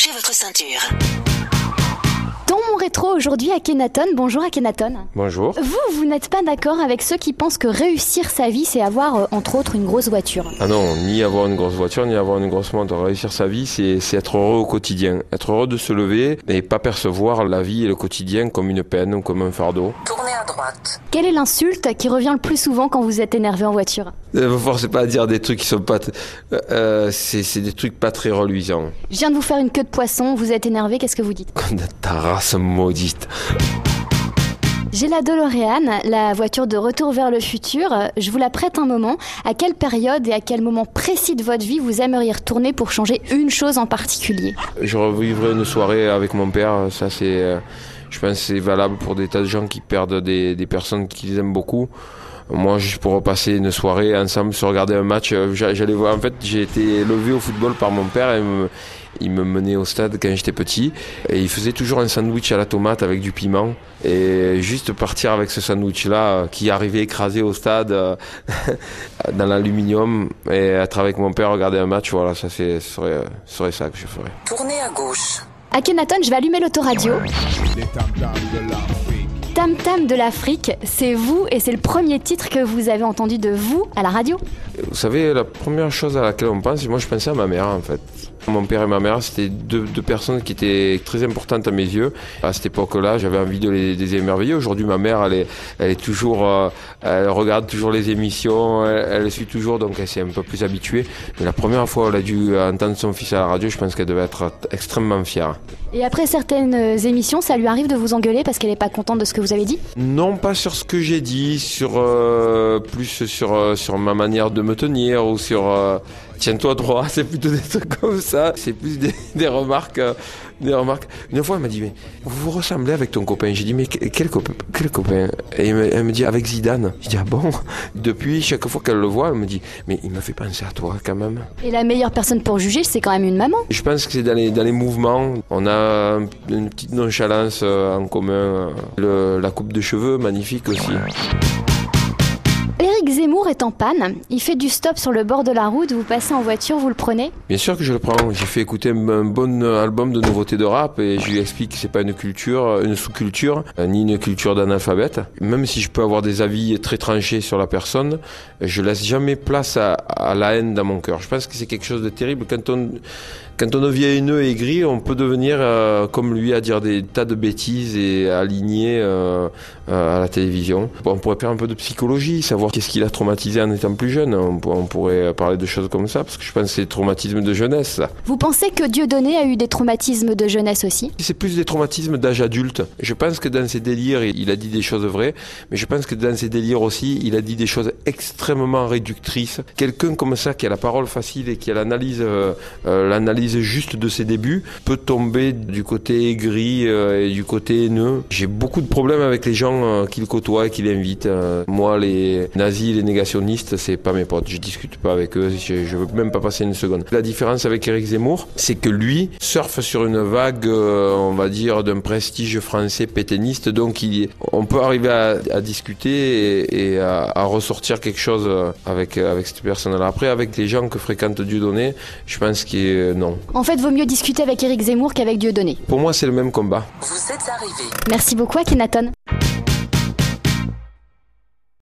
Attachez votre ceinture. Dans mon rétro aujourd'hui, Akhenaton. Bonjour Akhenaton. Bonjour. Vous n'êtes pas d'accord avec ceux qui pensent que réussir sa vie, c'est avoir, entre autres, une grosse voiture? Ah non, ni avoir une grosse voiture, ni avoir une grosse montre. Réussir sa vie, c'est être heureux au quotidien. Être heureux de se lever et pas percevoir la vie et le quotidien comme une peine ou comme un fardeau. Tournez à droite. Quelle est l'insulte qui revient le plus souvent quand vous êtes énervé en voiture? Ne vous forcez pas à dire des trucs qui sont pas... c'est des trucs pas très reluisants. Je viens de vous faire une queue de poisson, vous êtes énervé, qu'est-ce que vous dites? Ta race maudite. J'ai la DeLorean, la voiture de Retour vers le futur. Je vous la prête un moment. À quelle période et à quel moment précis de votre vie vous aimeriez retourner pour changer une chose en particulier? Je revivrai une soirée avec mon père. Ça, c'est, je pense que c'est valable pour des tas de gens qui perdent des personnes qu'ils aiment beaucoup. Moi, juste pour repasser une soirée ensemble, se regarder un match, j'allais voir. En fait, j'ai été élevé au football par mon père et il me menait au stade quand j'étais petit. Et il faisait toujours un sandwich à la tomate avec du piment. Et juste partir avec ce sandwich-là qui arrivait écrasé au stade dans l'aluminium et être avec mon père, regarder un match, voilà, ça serait ça que je ferais. Tournez à gauche. Akhenaton, je vais allumer l'autoradio. Tam Tam de l'Afrique, c'est vous et c'est le premier titre que vous avez entendu de vous à la radio. Vous savez, la première chose à laquelle on pense, moi je pensais à ma mère en fait. Mon père et ma mère, c'était deux personnes qui étaient très importantes à mes yeux. À cette époque-là, j'avais envie de les émerveiller. Aujourd'hui, ma mère, elle est toujours, elle regarde toujours les émissions, elle suit toujours, donc elle s'est un peu plus habituée. Mais la première fois où elle a dû entendre son fils à la radio, je pense qu'elle devait être extrêmement fière. Et après certaines émissions, ça lui arrive de vous engueuler parce qu'elle n'est pas contente de ce que vous avez dit? Non, pas sur ce que j'ai dit, plus sur ma manière de me tenir ou sur tiens-toi droit, c'est plutôt des trucs comme ça. C'est plus des remarques. Une fois, elle m'a dit, mais vous vous ressemblez avec ton copain. J'ai dit, mais quel copain? Et elle me dit, avec Zidane. Je dis, ah bon? Depuis, chaque fois qu'elle le voit, elle me dit, mais il me fait penser à toi quand même. Et la meilleure personne pour juger, c'est quand même une maman. Je pense que c'est dans les mouvements. On a une petite nonchalance en commun. La coupe de cheveux, magnifique aussi. Éric Zemmour est en panne, il fait du stop sur le bord de la route, vous passez en voiture, vous le prenez? Bien sûr que je le prends, j'ai fait écouter un bon album de nouveautés de rap et je lui explique que c'est pas une sous-culture, ni une culture d'analphabète. Même si je peux avoir des avis très tranchés sur la personne, je laisse jamais place à la haine dans mon cœur. Je pense que c'est quelque chose de terrible quand on devient haineux et aigri, on peut devenir comme lui à dire des tas de bêtises et aligner à la télévision. On pourrait faire un peu de psychologie, savoir qu'est-ce qu'il a traumatisé en étant plus jeune. On pourrait parler de choses comme ça, parce que je pense que c'est des traumatismes de jeunesse. Ça. Vous pensez que Dieudonné a eu des traumatismes de jeunesse aussi? C'est plus des traumatismes d'âge adulte. Je pense que dans ses délires, il a dit des choses vraies, mais je pense que dans ses délires aussi, il a dit des choses extrêmement réductrices. Quelqu'un comme ça, qui a la parole facile et qui a l'analyse juste de ses débuts, peut tomber du côté aigri et du côté haineux. J'ai beaucoup de problèmes avec les gens qu'il côtoie et qu'il invite. Moi, les nazis, les négationnistes, c'est pas mes potes. Je discute pas avec eux. Je veux même pas passer une seconde. La différence avec Éric Zemmour, c'est que lui surfe sur une vague, on va dire, d'un prestige français pétainiste. Donc, on peut arriver à discuter et à ressortir quelque chose avec cette personne-là. Après, avec les gens que fréquente Dieudonné, je pense que non. En fait, vaut mieux discuter avec Éric Zemmour qu'avec Dieudonné. Pour moi, c'est le même combat. Vous êtes arrivé. Merci beaucoup, Akhenaton.